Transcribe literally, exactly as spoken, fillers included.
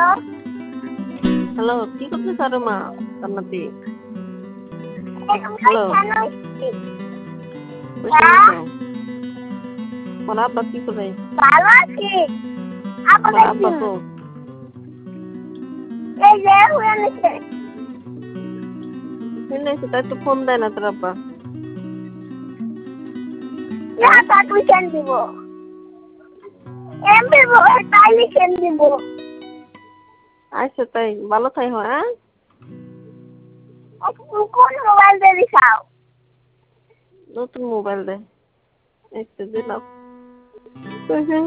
hello কি করতেছ আরে মা জান্নাতি হ্যালো তোমার আব্বা কি করে ভালো আছি তোমার আব্বা তো এই যে হয়ে নিছে শুনেছি তাই তো ফোন দেয় না তোর আব্বা না তা তুই কেন দিব এমবি বলে তাইলে কেন দিব আচ্ছা তাই ভালো থাই হ্যাঁ কোন মোবাইল দিয়ে দিছাও নতুন মোবাইল দে একটু দিলাম